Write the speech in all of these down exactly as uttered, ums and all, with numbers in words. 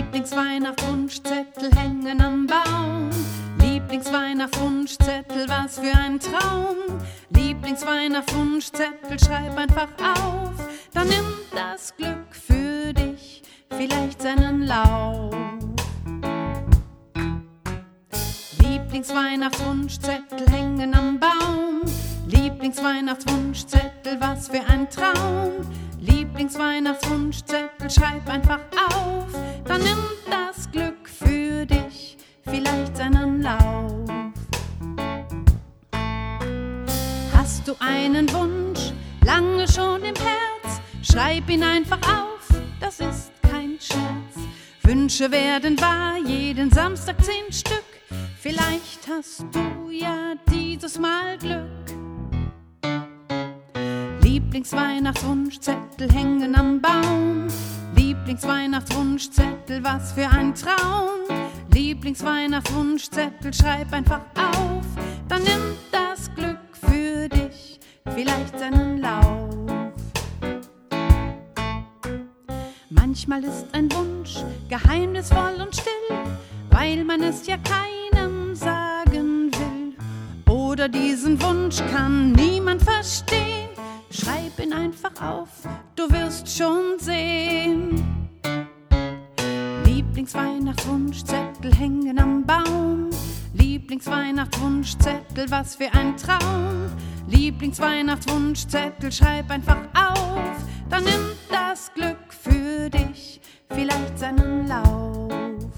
Lieblingsweihnachtswunschzettel hängen am Baum. Lieblingsweihnachtswunschzettel, was für ein Traum. Lieblingsweihnachtswunschzettel, schreib einfach auf. Dann nimmt das Glück für dich vielleicht seinen Lauf. Lieblingsweihnachtswunschzettel hängen am Baum. Lieblingsweihnachtswunschzettel, was für ein Traum. Lieblingsweihnachtswunschzettel, schreib einfach auf. Dann nimmt das Glück für dich vielleicht seinen Lauf. Hast du einen Wunsch, lange schon im Herz? Schreib ihn einfach auf, das ist kein Scherz. Wünsche werden wahr, jeden Samstag zehn Stück. Vielleicht hast du ja dieses Mal Glück. Lieblingsweihnachtswunschzettel hängen am Baum. Lieblingsweihnachtswunschzettel, was für ein Traum. Lieblingsweihnachtswunschzettel, schreib einfach auf. Dann nimmt das Glück für dich vielleicht seinen Lauf. Manchmal ist ein Wunsch geheimnisvoll und still, weil man es ja keinem sagen will. Oder diesen Wunsch kann niemand verstehen. Schreib ihn einfach auf, du wirst schon sehen. Lieblingsweihnachtswunschzettel hängen am Baum. Lieblingsweihnachtswunschzettel, was für ein Traum. Lieblingsweihnachtswunschzettel, schreib einfach auf. Dann nimmt das Glück für dich vielleicht seinen Lauf.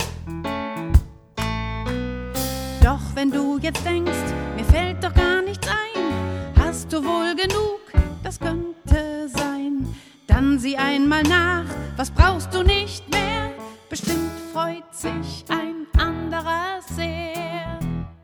Doch wenn du jetzt denkst, mir fällt doch gar nichts ein, hast du wohl genug, das könnte sein. Dann sieh einmal nach, was brauchst du nicht mehr? Bestimmt freut sich ein anderer sehr.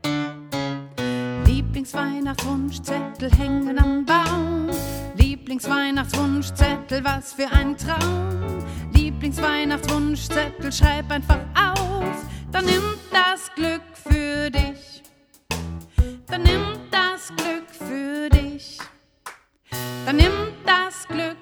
Lieblingsweihnachtswunschzettel hängen am Baum. Lieblingsweihnachtswunschzettel, was für ein Traum. Lieblingsweihnachtswunschzettel, schreib einfach auf. Dann nimmt das Glück für dich. Dann nimmt das Glück für dich. Dann nimmt das Glück